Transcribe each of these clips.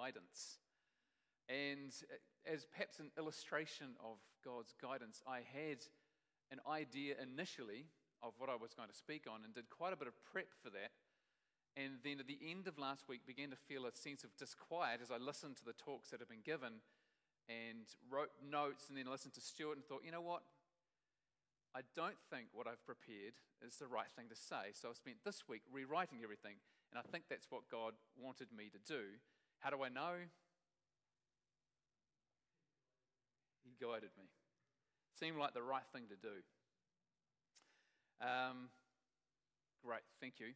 guidance. And as perhaps an illustration of God's guidance, I had an idea initially of what I was going to speak on and did quite a bit of prep for that. And then at the end of last week, began to feel a sense of disquiet as I listened to the talks that had been given and wrote notes and then listened to Stuart and thought, you know what? I don't think what I've prepared is the right thing to say. So I spent this week rewriting everything, and I think that's what God wanted me to do. How do I know? He guided me. Seemed like the right thing to do. Great, thank you.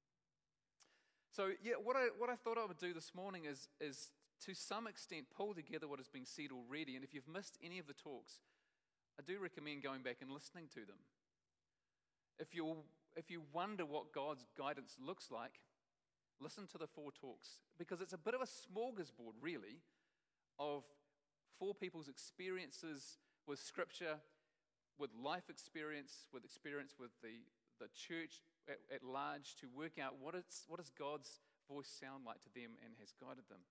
So yeah, what I thought I would do this morning is to some extent pull together what has been said already. And if you've missed any of the talks, I do recommend going back and listening to them. If you wonder what God's guidance looks like, listen to the 4 talks, because it's a bit of a smorgasbord, really, of 4 people's experiences with Scripture, with life experience with the church at large, to work out what does God's voice sound like to them and has guided them.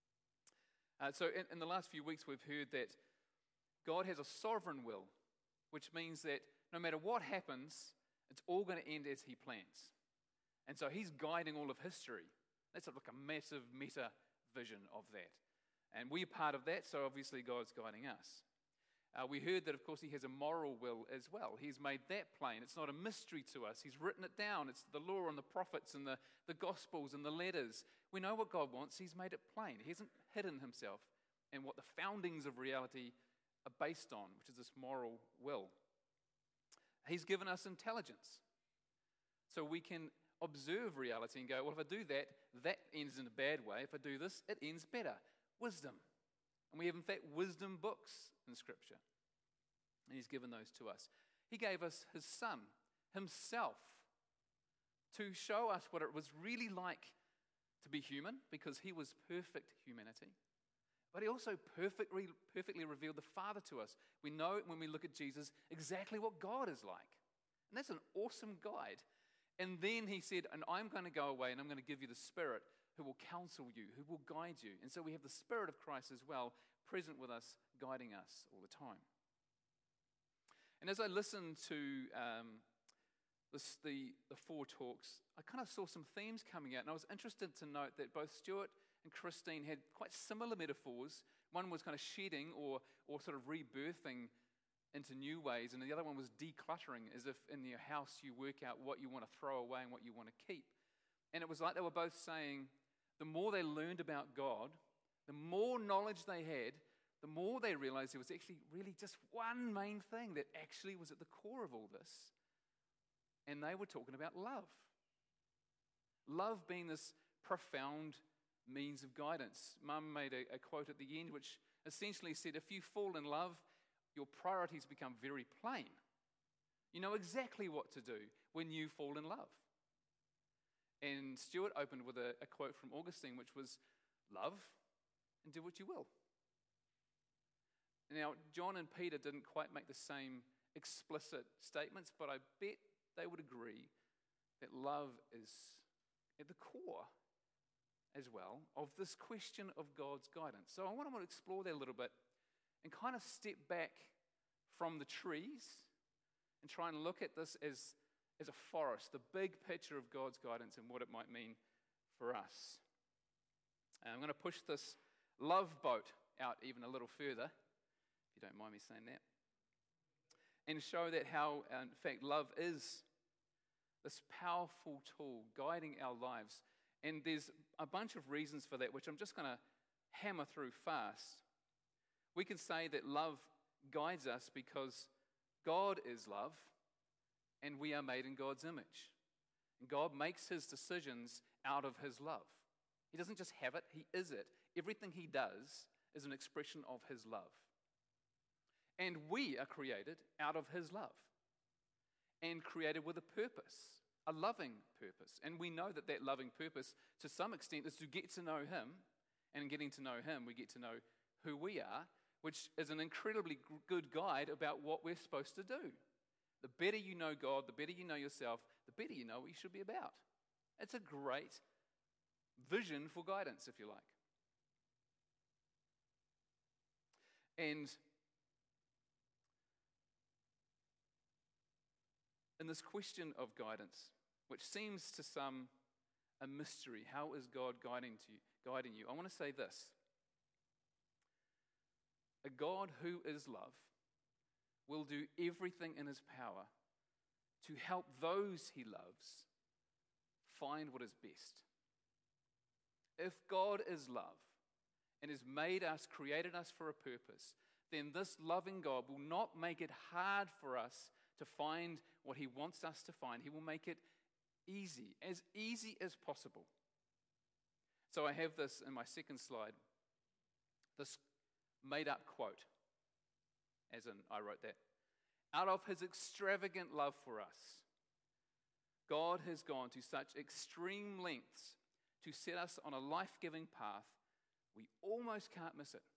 So in the last few weeks, we've heard that God has a sovereign will, which means that no matter what happens, it's all going to end as he plans. And so he's guiding all of history. That's like a massive meta vision of that. And we're part of that, so obviously God's guiding us. We heard that, of course, he has a moral will as well. He's made that plain. It's not a mystery to us. He's written it down. It's the law and the prophets and the Gospels and the letters. We know what God wants. He's made it plain. He hasn't hidden himself in what the foundings of reality are based on, which is this moral will. He's given us intelligence. So we can observe reality and go, well, if I do that, that ends in a bad way. If I do this, it ends better. Wisdom. And we have, in fact, wisdom books in Scripture. And he's given those to us. He gave us his Son, himself, to show us what it was really like to be human, because he was perfect humanity. But he also perfectly revealed the Father to us. We know when we look at Jesus exactly what God is like. And that's an awesome guide. And then he said, and I'm going to go away and I'm going to give you the Spirit who will counsel you, who will guide you. And so we have the Spirit of Christ as well, present with us, guiding us all the time. And as I listened to the 4 talks, I kind of saw some themes coming out. And I was interested to note that both Stuart and Christine had quite similar metaphors. One was kind of shedding or sort of rebirthing into new ways, and the other one was decluttering, as if in your house you work out what you want to throw away and what you want to keep. And it was like they were both saying, the more they learned about God, the more knowledge they had, the more they realized there was actually really just one main thing that actually was at the core of all this. And they were talking about love. Love being this profound means of guidance. Mum made a quote at the end which essentially said, if you fall in love, your priorities become very plain. You know exactly what to do when you fall in love. And Stuart opened with a quote from Augustine, which was, love and do what you will. Now, John and Peter didn't quite make the same explicit statements, but I bet they would agree that love is at the core as well of this question of God's guidance. So I want to explore that a little bit and kind of step back from the trees and try and look at this as a forest, the big picture of God's guidance and what it might mean for us. And I'm going to push this love boat out even a little further, if you don't mind me saying that, and show that how, in fact, love is this powerful tool guiding our lives. And there's a bunch of reasons for that, which I'm just going to hammer through fast. We can say that love guides us because God is love, and we are made in God's image. And God makes his decisions out of his love. He doesn't just have it, he is it. Everything he does is an expression of his love. And we are created out of his love and created with a purpose, a loving purpose. And we know that that loving purpose, to some extent, is to get to know him. And in getting to know him, we get to know who we are, which is an incredibly good guide about what we're supposed to do. The better you know God, the better you know yourself, the better you know what you should be about. It's a great vision for guidance, if you like. And in this question of guidance, which seems to some a mystery, how is God guiding you? I want to say this. A God who is love will do everything in his power to help those he loves find what is best. If God is love and has made us, created us for a purpose, then this loving God will not make it hard for us to find what he wants us to find. He will make it easy as possible. So I have this in my second slide, this made-up quote, as in I wrote that. Out of his extravagant love for us, God has gone to such extreme lengths to set us on a life-giving path, we almost can't miss it.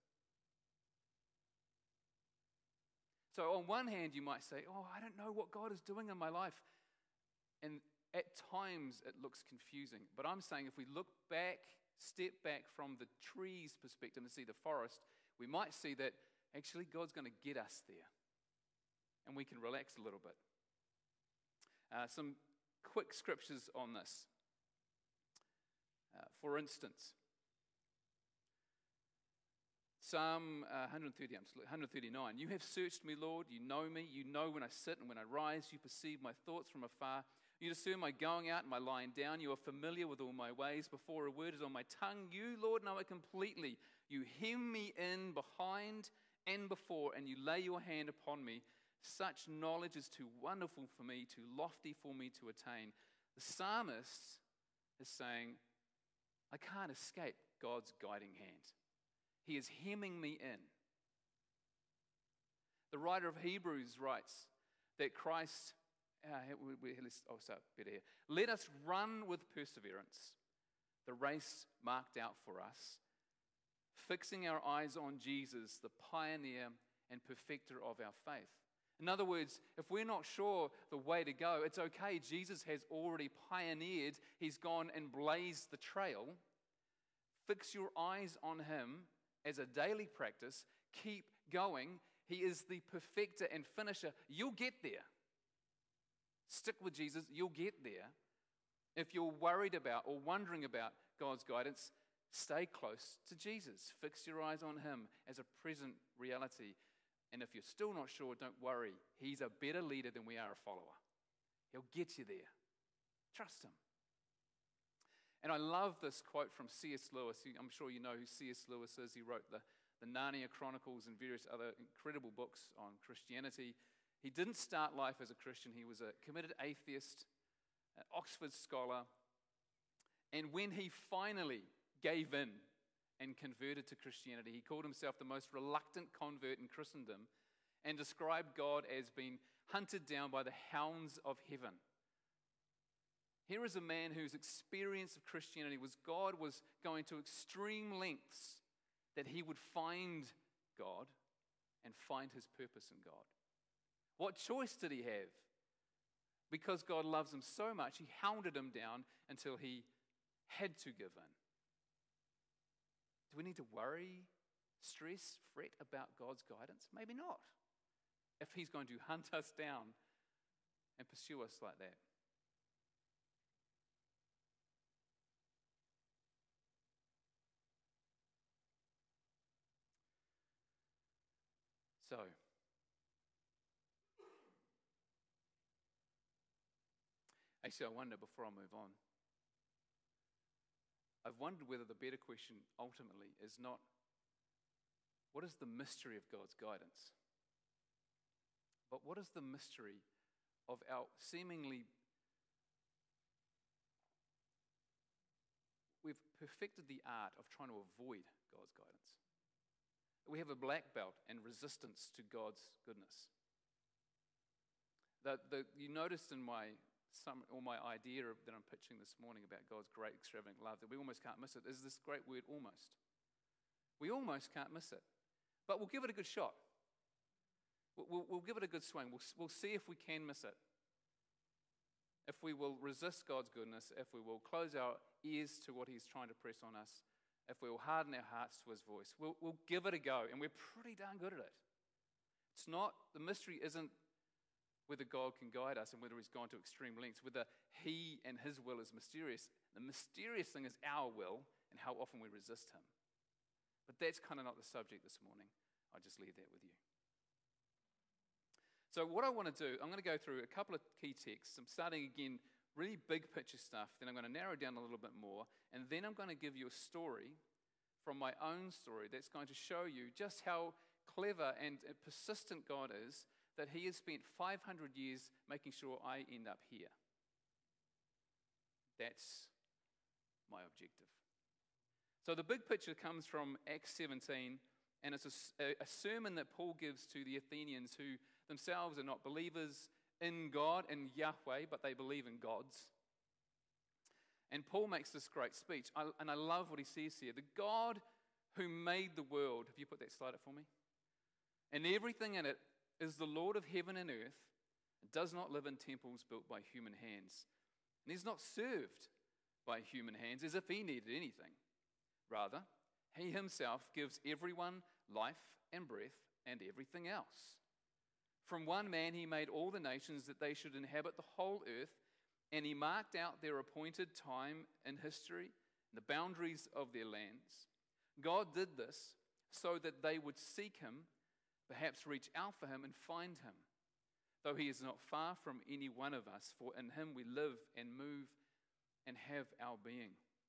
So on one hand, you might say, I don't know what God is doing in my life. And at times, it looks confusing. But I'm saying if we look back, step back from the tree's perspective and see the forest, we might see that actually God's going to get us there. And we can relax a little bit. Some quick scriptures on this. For instance, Psalm 139. You have searched me, Lord. You know me. You know when I sit and when I rise. You perceive my thoughts from afar. You discern my going out and my lying down. You are familiar with all my ways. Before a word is on my tongue, you, Lord, know it completely. You hem me in behind and before, and you lay your hand upon me. Such knowledge is too wonderful for me, too lofty for me to attain. The psalmist is saying, I can't escape God's guiding hand. He is hemming me in. The writer of Hebrews writes that Christ, I'll start better here. Let us run with perseverance the race marked out for us, fixing our eyes on Jesus, the pioneer and perfecter of our faith. In other words, if we're not sure the way to go, it's okay. Jesus has already pioneered. He's gone and blazed the trail. Fix your eyes on him as a daily practice. Keep going. He is the perfecter and finisher. You'll get there. Stick with Jesus. You'll get there. If you're worried about or wondering about God's guidance, stay close to Jesus. Fix your eyes on him as a present reality. And if you're still not sure, don't worry. He's a better leader than we are a follower. He'll get you there. Trust him. And I love this quote from C.S. Lewis. I'm sure you know who C.S. Lewis is. He wrote the Narnia Chronicles and various other incredible books on Christianity. He didn't start life as a Christian. He was a committed atheist, an Oxford scholar. And when he finally gave in and converted to Christianity, he called himself the most reluctant convert in Christendom and described God as being hunted down by the hounds of heaven. Here is a man whose experience of Christianity was God was going to extreme lengths that he would find God and find his purpose in God. What choice did he have? Because God loves him so much, he hounded him down until he had to give in. Do we need to worry, stress, fret about God's guidance? Maybe not. If he's going to hunt us down and pursue us like that. So, actually, I wonder before I move on, I've wondered whether the better question ultimately is not, what is the mystery of God's guidance? But what is the mystery of our seemingly, we've perfected the art of trying to avoid God's guidance. We have a black belt and resistance to God's goodness. You noticed in my idea that I'm pitching this morning about God's great extravagant love, that we almost can't miss it, is this great word, almost. We almost can't miss it. But we'll give it a good shot. We'll give it a good swing. We'll see if we can miss it. If we will resist God's goodness, if we will close our ears to what he's trying to press on us, if we'll harden our hearts to his voice. We'll give it a go, and we're pretty darn good at it. It's not, the mystery isn't whether God can guide us and whether he's gone to extreme lengths, whether he and his will is mysterious. The mysterious thing is our will and how often we resist him. But that's kind of not the subject this morning. I'll just leave that with you. So what I want to do, I'm going to go through a couple of key texts. I'm starting again, really big picture stuff. Then I'm going to narrow down a little bit more. And then I'm going to give you a story from my own story that's going to show you just how clever and persistent God is, that he has spent 500 years making sure I end up here. That's my objective. So the big picture comes from Acts 17, and it's a sermon that Paul gives to the Athenians who themselves are not believers in God, in Yahweh, but they believe in gods. And Paul makes this great speech, and I love what he says here. The God who made the world, have you put that slide up for me? And everything in it is the Lord of heaven and earth, and does not live in temples built by human hands. And he's not served by human hands as if he needed anything. Rather, he himself gives everyone life and breath and everything else. From one man he made all the nations that they should inhabit the whole earth, and he marked out their appointed time in history, the boundaries of their lands. God did this so that they would seek him, perhaps reach out for him and find him, though he is not far from any one of us, for in him we live and move and have our being.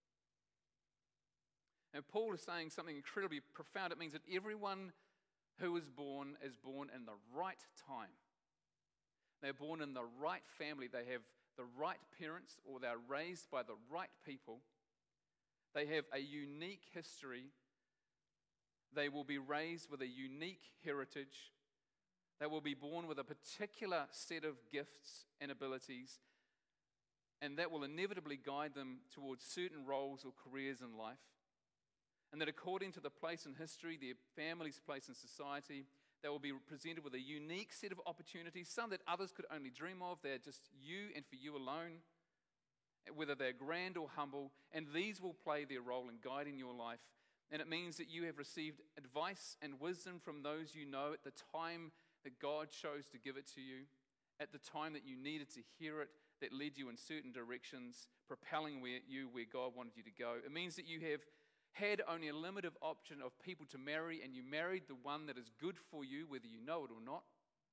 And Paul is saying something incredibly profound. It means that everyone who is born in the right time. They're born in the right family. They have the right parents, or they're raised by the right people. They have a unique history. They will be raised with a unique heritage. They will be born with a particular set of gifts and abilities, and that will inevitably guide them towards certain roles or careers in life. And that according to the place in history, their family's place in society, they will be presented with a unique set of opportunities, some that others could only dream of. They're just you and for you alone, whether they're grand or humble, and these will play their role in guiding your life. And it means that you have received advice and wisdom from those you know at the time that God chose to give it to you, at the time that you needed to hear it, that led you in certain directions, propelling you where God wanted you to go. It means that you have had only a limited option of people to marry, and you married the one that is good for you, whether you know it or not.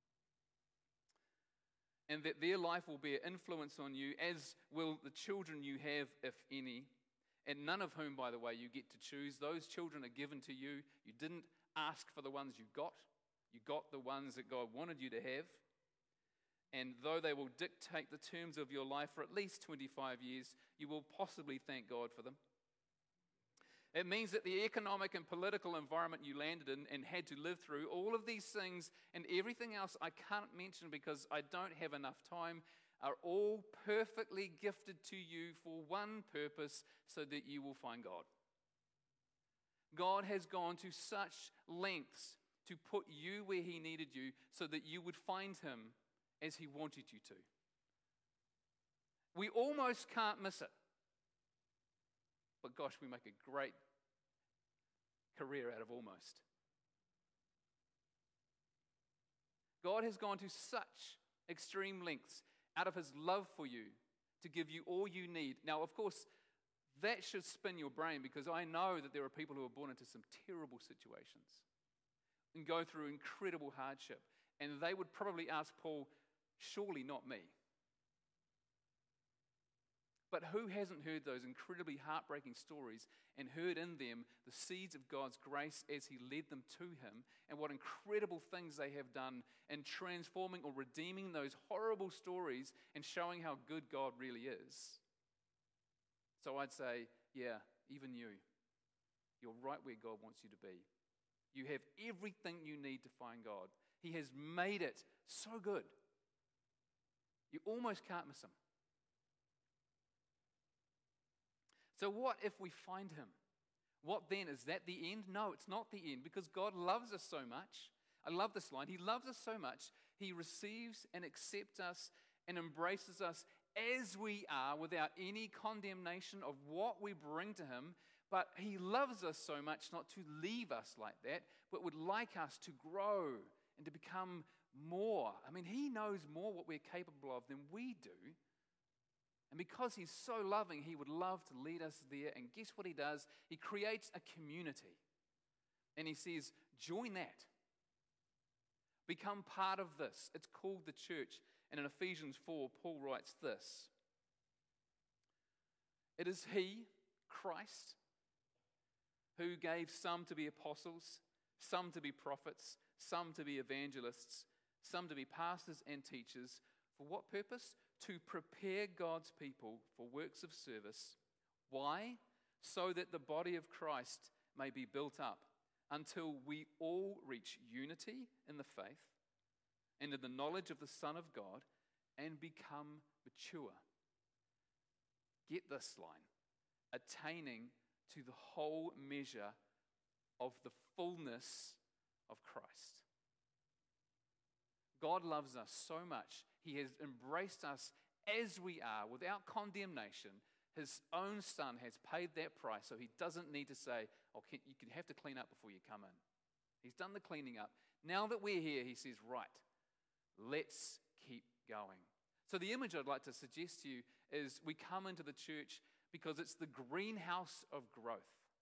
And that their life will bear influence on you, as will the children you have, if any. And none of whom, by the way, you get to choose. Those children are given to you. You didn't ask for the ones you got. You got the ones that God wanted you to have. And though they will dictate the terms of your life for at least 25 years, you will possibly thank God for them. It means that the economic and political environment you landed in and had to live through, all of these things and everything else I can't mention because I don't have enough time, are all perfectly gifted to you for one purpose, so that you will find God. God has gone to such lengths to put you where he needed you so that you would find him as he wanted you to. We almost can't miss it. But gosh, we make a great career out of almost. God has gone to such extreme lengths out of his love for you to give you all you need. Now, of course, that should spin your brain, because I know that there are people who are born into some terrible situations and go through incredible hardship. And they would probably ask Paul, surely not me. But who hasn't heard those incredibly heartbreaking stories and heard in them the seeds of God's grace as he led them to him, and what incredible things they have done in transforming or redeeming those horrible stories and showing how good God really is? So I'd say, yeah, even you. You're right where God wants you to be. You have everything you need to find God. He has made it so good. You almost can't miss him. So what if we find him? What then? Is that the end? No, it's not the end, because God loves us so much. I love this line. He loves us so much. He receives and accepts us and embraces us as we are, without any condemnation of what we bring to him, But he loves us so much not to leave us like that, but would like us to grow and to become more. I mean, he knows more what we're capable of than we do. And because he's so loving, he would love to lead us there. And guess what he does? He creates a community. And he says, join that. Become part of this. It's called the church. And in Ephesians 4, Paul writes this. It is he, Christ, who gave some to be apostles, some to be prophets, some to be evangelists, some to be pastors and teachers. For what purpose? To prepare God's people for works of service. Why? So that the body of Christ may be built up until we all reach unity in the faith and in the knowledge of the Son of God and become mature. Get this line. Attaining to the whole measure of the fullness of Christ. God loves us so much. He has embraced us as we are without condemnation. His own Son has paid that price, so he doesn't need to say, you can have to clean up before you come in. He's done the cleaning up. Now that we're here, he says, right, let's keep going. So the image I'd like to suggest to you is we come into the church because it's the greenhouse of growth.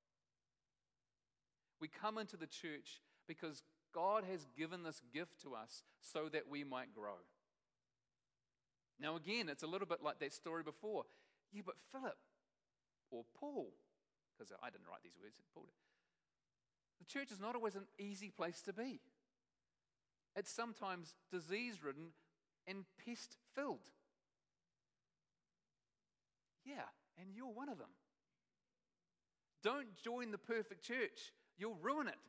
We come into the church because God has given this gift to us so that we might grow. Now again, it's a little bit like that story before. Yeah, but Philip or Paul, because I didn't write these words, Paul did. The church is not always an easy place to be. It's sometimes disease-ridden and pest-filled. Yeah, and you're one of them. Don't join the perfect church. You'll ruin it.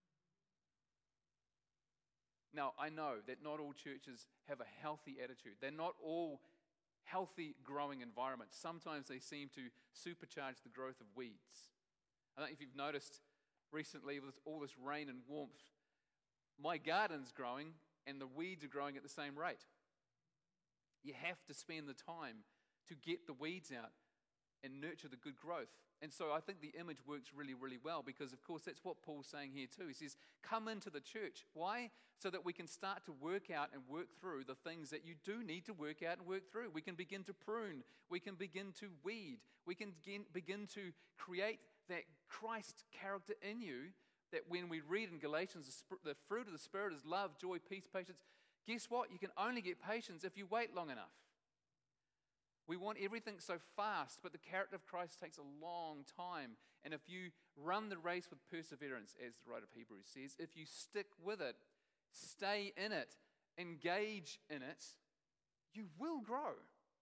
Now, I know that not all churches have a healthy attitude. They're not all healthy, growing environments. Sometimes they seem to supercharge the growth of weeds. I don't know if you've noticed recently with all this rain and warmth, my garden's growing and the weeds are growing at the same rate. You have to spend the time to get the weeds out and nurture the good growth. And so I think the image works really, really well because, of course, that's what Paul's saying here too. He says, come into the church. Why? So that we can start to work out and work through the things that you do need to work out and work through. We can begin to prune. We can begin to weed. We can begin to create that Christ character in you that when we read in Galatians, the fruit of the Spirit is love, joy, peace, patience. Guess what? You can only get patience if you wait long enough. We want everything so fast, but the character of Christ takes a long time. And if you run the race with perseverance, as the writer of Hebrews says, if you stick with it, stay in it, engage in it, you will grow.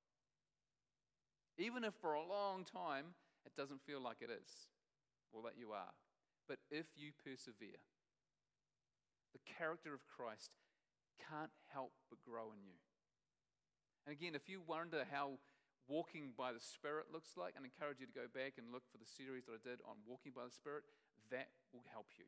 Even if for a long time it doesn't feel like it is, or that you are. But if you persevere, the character of Christ can't help but grow in you. And again, if you wonder how walking by the Spirit looks like, I encourage you to go back and look for the series that I did on walking by the Spirit. That will help you.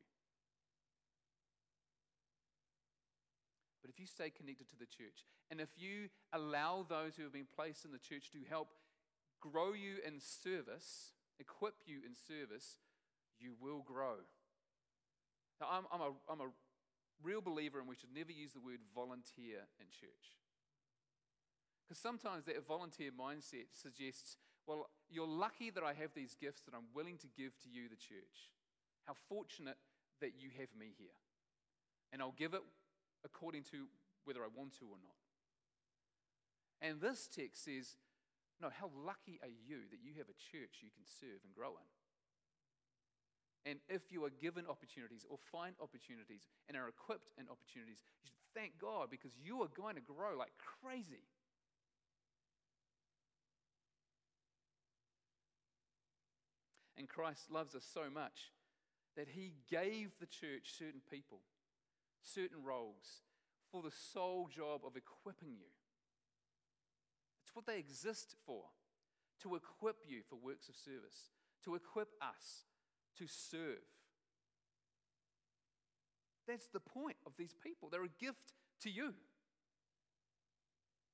But if you stay connected to the church, and if you allow those who have been placed in the church to help grow you in service, equip you in service, you will grow. Now, I'm a real believer, and we should never use the word volunteer in church. Because sometimes that volunteer mindset suggests, well, you're lucky that I have these gifts that I'm willing to give to you, the church. How fortunate that you have me here. And I'll give it according to whether I want to or not. And this text says, no, how lucky are you that you have a church you can serve and grow in. And if you are given opportunities or find opportunities and are equipped in opportunities, you should thank God because you are going to grow like crazy. And Christ loves us so much that he gave the church certain people, certain roles, for the sole job of equipping you. It's what they exist for, to equip you for works of service, to equip us to serve. That's the point of these people. They're a gift to you.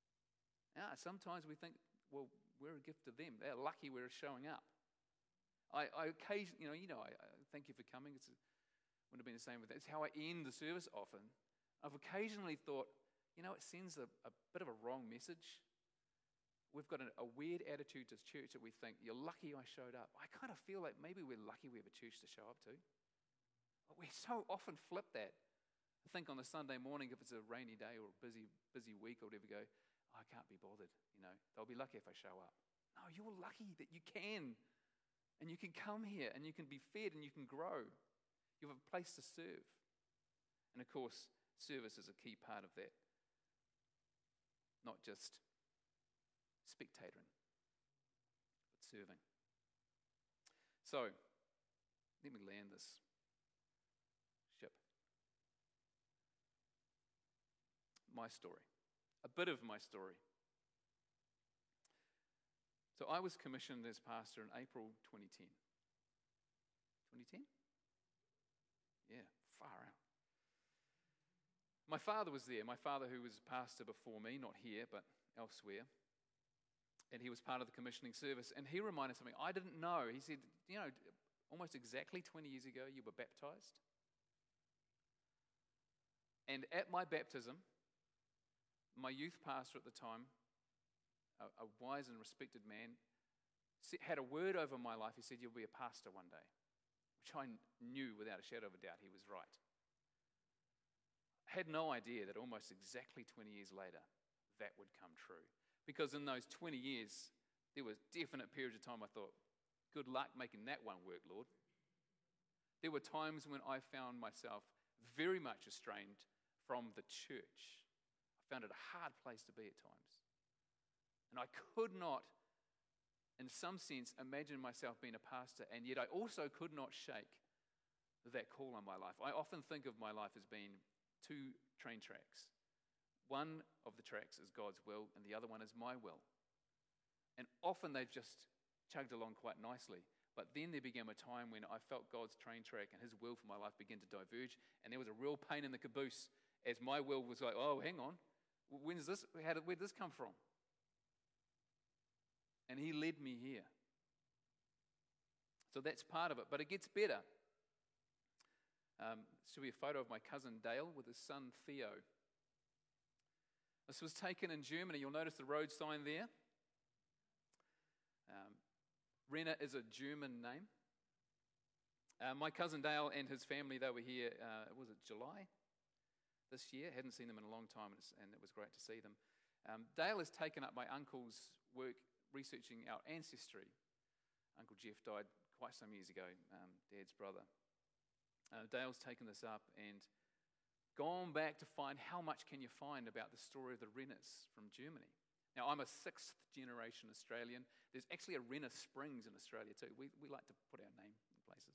Now, sometimes we think, well, we're a gift to them. They're lucky we're showing up. I occasionally, I thank you for coming. Wouldn't have been the same with that. It's how I end the service often. I've occasionally thought, it sends a bit of a wrong message. We've got a weird attitude to church that we think, you're lucky I showed up. I kind of feel like maybe we're lucky we have a church to show up to. We so often flip that. I think on a Sunday morning, if it's a rainy day or a busy week or whatever, go, I can't be bothered. They'll be lucky if I show up. No, you're lucky that you can. And you can come here and you can be fed and you can grow. You have a place to serve. And of course, service is a key part of that. Not just spectatoring, but serving. So, let me land this ship. My story. A bit of my story. So I was commissioned as pastor in April 2010. 2010? Yeah, far out. My father was there. My father, who was pastor before me, not here, but elsewhere. And he was part of the commissioning service. And he reminded something I didn't know. He said, almost exactly 20 years ago, you were baptized. And at my baptism, my youth pastor at the time, a wise and respected man, had a word over my life. He said, you'll be a pastor one day, which I knew without a shadow of a doubt he was right. I had no idea that almost exactly 20 years later, that would come true. Because in those 20 years, there were definite periods of time I thought, good luck making that one work, Lord. There were times when I found myself very much estranged from the church. I found it a hard place to be at times. And I could not, in some sense, imagine myself being a pastor, and yet I also could not shake that call on my life. I often think of my life as being two train tracks. One of the tracks is God's will, and the other one is my will. And often they've just chugged along quite nicely. But then there began a time when I felt God's train track and his will for my life begin to diverge, and there was a real pain in the caboose as my will was like, oh, hang on, where did this come from? And he led me here. So that's part of it, but it gets better. This will be a photo of my cousin Dale with his son Theo. This was taken in Germany. You'll notice the road sign there. Renner is a German name. My cousin Dale and his family, they were here, was it July this year? Hadn't seen them in a long time, and it was great to see them. Dale has taken up my uncle's work researching our ancestry. Uncle Jeff died quite some years ago, Dad's brother. Dale's taken this up and gone back to find how much can you find about the story of the Renners from Germany. Now, I'm a 6th generation Australian. There's actually a Renner Springs in Australia too. We like to put our name in places.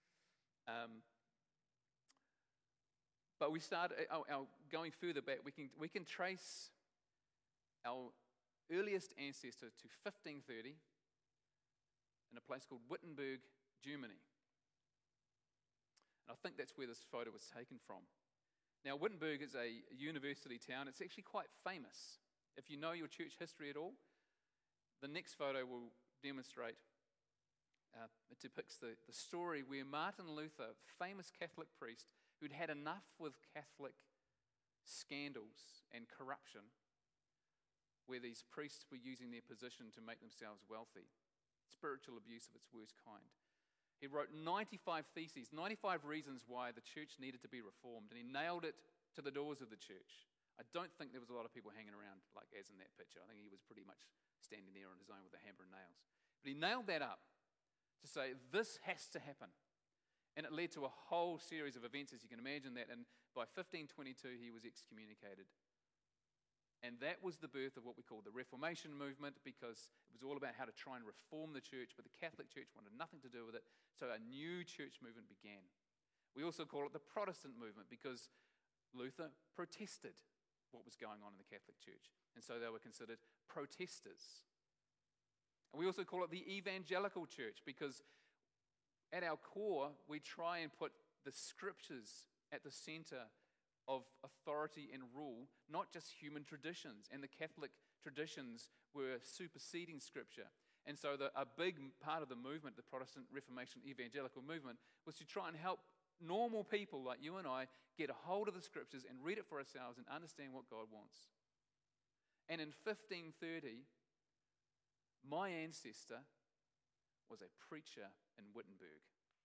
But we start going further back. We can trace our earliest ancestor to 1530 in a place called Wittenberg, Germany. And I think that's where this photo was taken from. Now, Wittenberg is a university town. It's actually quite famous. If you know your church history at all, the next photo will demonstrate, it depicts the story where Martin Luther, famous Catholic priest, who'd had enough with Catholic scandals and corruption, where these priests were using their position to make themselves wealthy, spiritual abuse of its worst kind. He wrote 95 theses, 95 reasons why the church needed to be reformed, and he nailed it to the doors of the church. I don't think there was a lot of people hanging around like as in that picture. I think he was pretty much standing there on his own with a hammer and nails. But he nailed that up to say, this has to happen. And it led to a whole series of events, as you can imagine that, and by 1522 he was excommunicated. And that was the birth of what we call the Reformation movement, because it was all about how to try and reform the church, but the Catholic Church wanted nothing to do with it, so a new church movement began. We also call it the Protestant movement, because Luther protested what was going on in the Catholic Church, and so they were considered protesters. And we also call it the Evangelical Church, because at our core, we try and put the scriptures at the center of authority and rule, not just human traditions. And the Catholic traditions were superseding Scripture. And so a big part of the movement, the Protestant Reformation evangelical movement, was to try and help normal people like you and I get a hold of the scriptures and read it for ourselves and understand what God wants. And in 1530, my ancestor was a preacher in Wittenberg.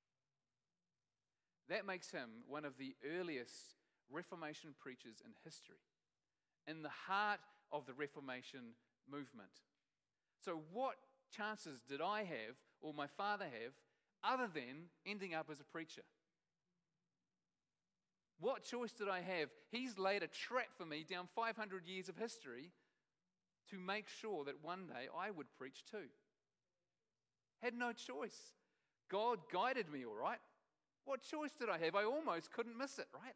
That makes him one of the earliest Reformation preachers in history, in the heart of the Reformation movement. So what chances did I have, or my father have, other than ending up as a preacher? What choice did I have? He's laid a trap for me down 500 years of history to make sure that one day I would preach too. Had no choice. God guided me, all right? What choice did I have? I almost couldn't miss it, right?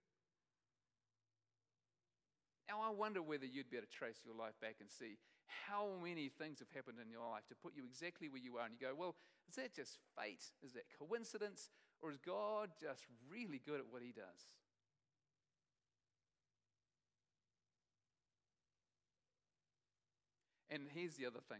Now, I wonder whether you'd be able to trace your life back and see how many things have happened in your life to put you exactly where you are. And you go, well, is that just fate? Is that coincidence? Or is God just really good at what he does? And here's the other thing.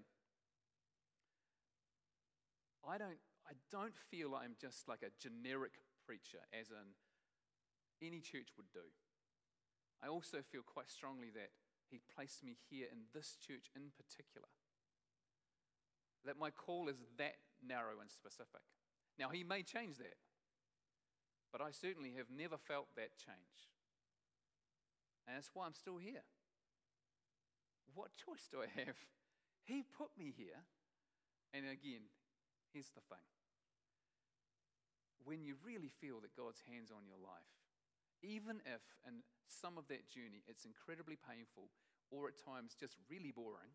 I don't feel I'm just like a generic preacher, as in any church would do. I also feel quite strongly that he placed me here in this church in particular. That my call is that narrow and specific. Now, he may change that, but I certainly have never felt that change. And that's why I'm still here. What choice do I have? He put me here. And again, here's the thing. When you really feel that God's hand's on your life, even if in some of that journey it's incredibly painful or at times just really boring,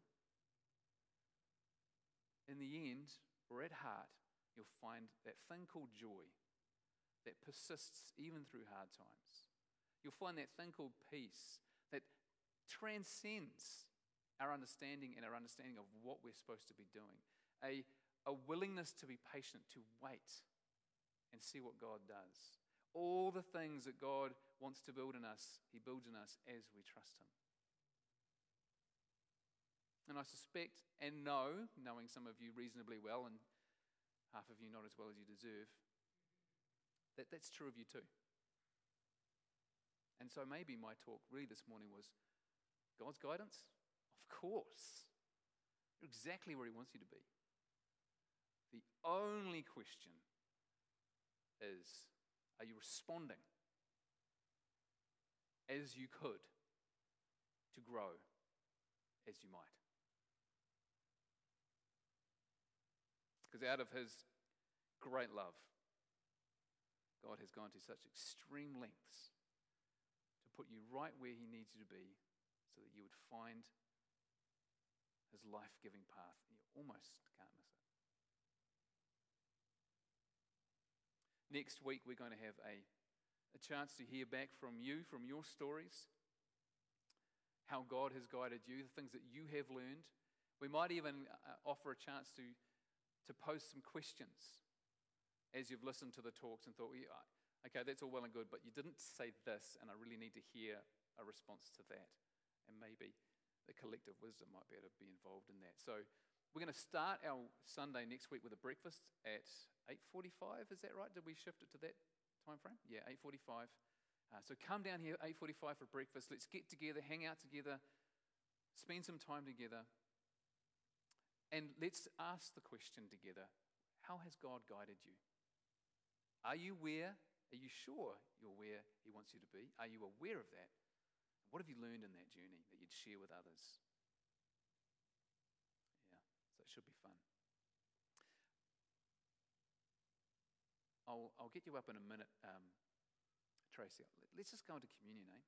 in the end, or at heart, you'll find that thing called joy that persists even through hard times. You'll find that thing called peace that transcends our understanding and our understanding of what we're supposed to be doing. A willingness to be patient, to wait and see what God does. All the things that God wants to build in us, he builds in us as we trust him. And I suspect and know, knowing some of you reasonably well and half of you not as well as you deserve, that that's true of you too. And so maybe my talk really this morning was God's guidance? Of course. You're exactly where he wants you to be. The only question is, are you responding as you could to grow as you might? Because out of his great love, God has gone to such extreme lengths to put you right where he needs you to be so that you would find his life-giving path. And you almost can't miss it. Next week, we're going to have a chance to hear back from you, from your stories, how God has guided you, the things that you have learned. We might even offer a chance to pose some questions as you've listened to the talks and thought, yeah, okay, that's all well and good, but you didn't say this, and I really need to hear a response to that. And maybe the collective wisdom might be able to be involved in that. So we're going to start our Sunday next week with a breakfast at 8:45. Is that right? Did we shift it to that time frame? Yeah, 8:45. So come down here 8:45 for breakfast. Let's get together, hang out together, spend some time together. And let's ask the question together, how has God guided you? Are you where? Are you sure you're where he wants you to be? Are you aware of that? What have you learned in that journey that you'd share with others? Yeah, so it should be fun. I'll get you up in a minute, Tracy. Let's just go into communion, eh?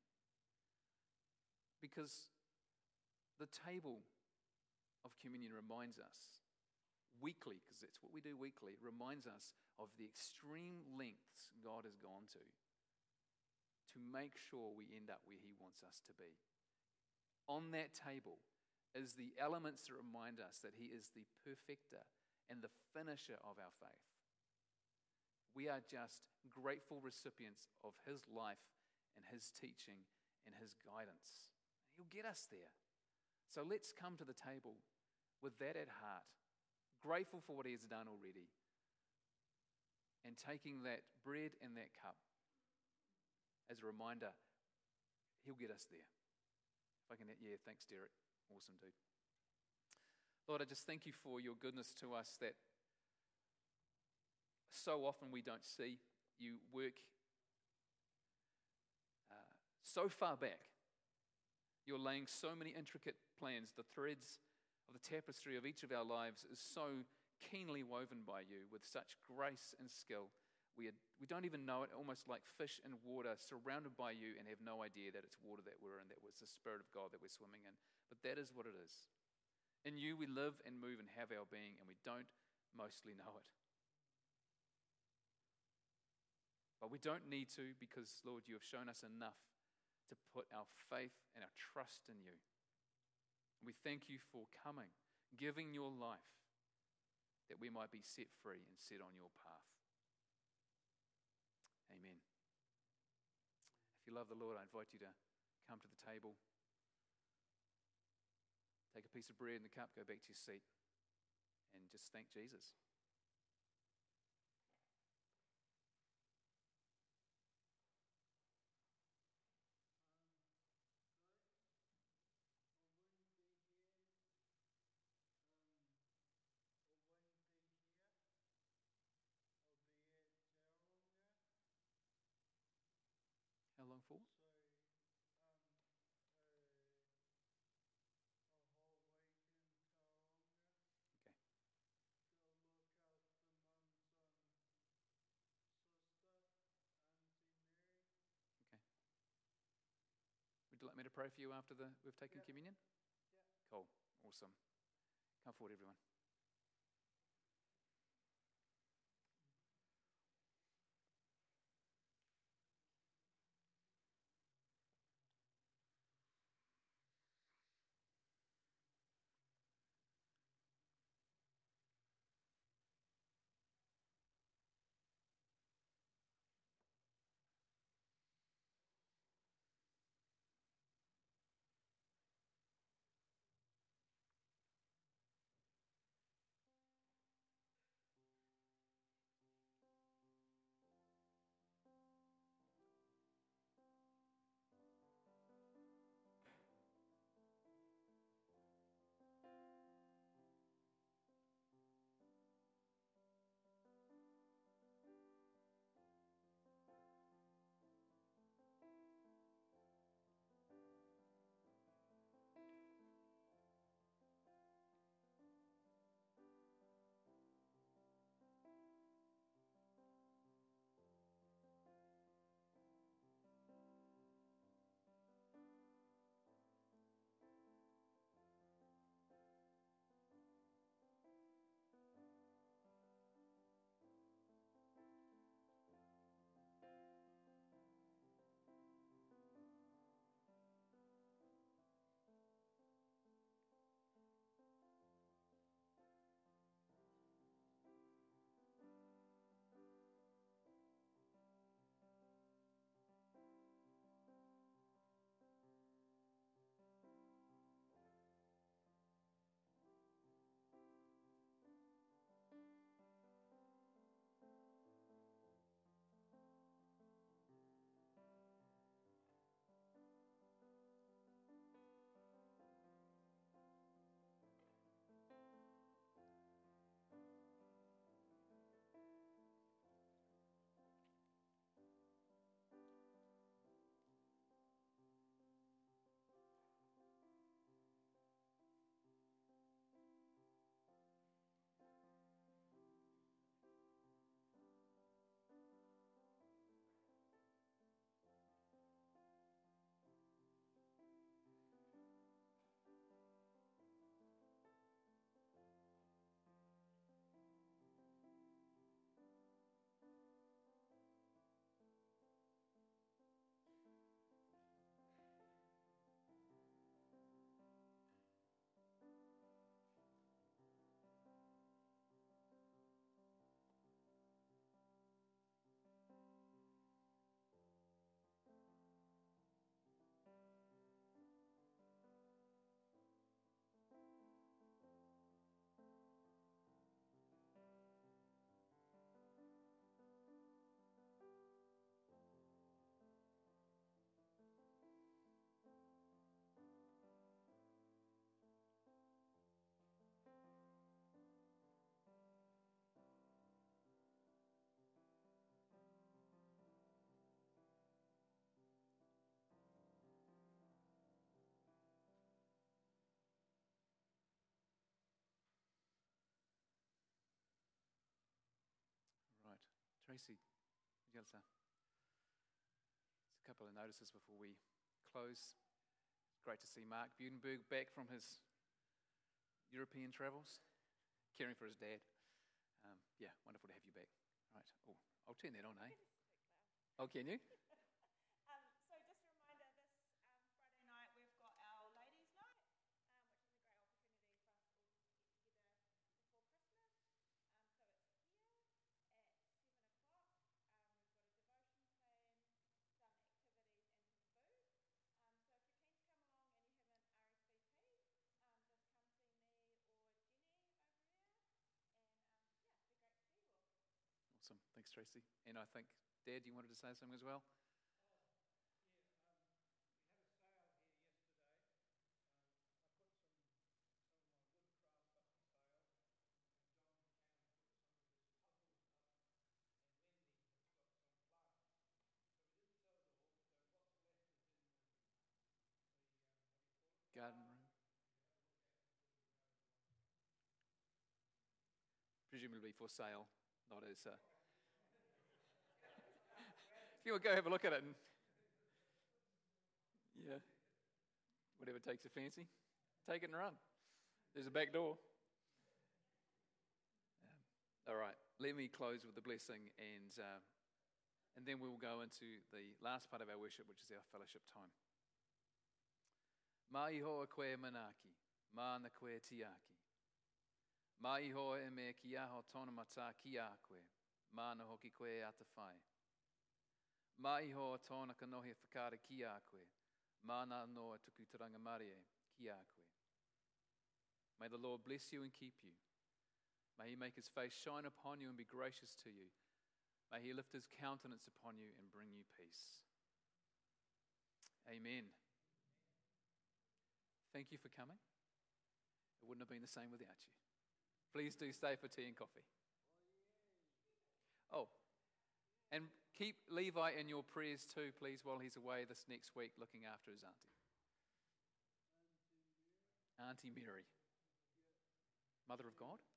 Because the table of communion reminds us weekly, because that's what we do weekly, reminds us of the extreme lengths God has gone to make sure we end up where he wants us to be. On that table is the elements that remind us that he is the perfecter and the finisher of our faith. We are just grateful recipients of his life and his teaching and his guidance. He'll get us there. So let's come to the table with that at heart grateful for what He has done already, and taking that bread and that cup as a reminder, He'll get us there. If I can, thanks, Derek. Awesome, dude. Lord, I just thank You for Your goodness to us that so often we don't see. You work so far back. You're laying so many intricate plans. The threads of the tapestry of each of our lives is so keenly woven by You with such grace and skill. We don't even know it, almost like fish in water, surrounded by You, and have no idea that it's water that we're in, that was the Spirit of God that we're swimming in. But that is what it is. In You we live and move and have our being, and we don't mostly know it. But we don't need to, because, Lord, You have shown us enough to put our faith and our trust in You. We thank You for coming, giving Your life, that we might be set free and set on Your path. Amen. If you love the Lord, I invite you to come to the table, take a piece of bread and the cup, go back to your seat, and just thank Jesus. How long for? Okay. Okay. Would you like me to pray for you after we've taken communion? Cool. Awesome. Come forward, everyone. Tracy, there's a couple of notices before we close. It's great to see Mark Budenberg back from his European travels, caring for his dad. Yeah, wonderful to have you back. Right. Oh, I'll turn that on, eh? Oh, can you? So just a reminder, this Friday night we've got our ladies' night, which is a great opportunity for us all to get together before Christmas. So it's here at 7 o'clock. We've got a devotion plan, some activities and some food. So if you're keen to come along and you haven't RSVP, just come see me or Jenny over there. And yeah, it'd be great to see you all. Awesome. Thanks, Tracy. And I think, Dad, you wanted to say something as well? Garden room. Presumably for sale, not as. If you want to go have a look at it, and yeah, whatever takes your fancy, take it and run. There's a back door. All right, let me close with the blessing, and then we'll go into the last part of our worship, which is our fellowship time. Ma iho koe manaki, mana koe tiaki. Ma iho e me ki aho tona mata ki a koe, mana hoki koe ata whai. Ma iho tona kanohi whakara ki a koe, mana noa tuku taranga marie ki a koe. May the Lord bless you and keep you. May he make his face shine upon you and be gracious to you. May he lift his countenance upon you and bring you peace. Amen. Thank you for coming. It wouldn't have been the same without you. Please do stay for tea and coffee. Oh, and keep Levi in your prayers too, please, while he's away this next week looking after his auntie. Auntie Mary. Mother of God?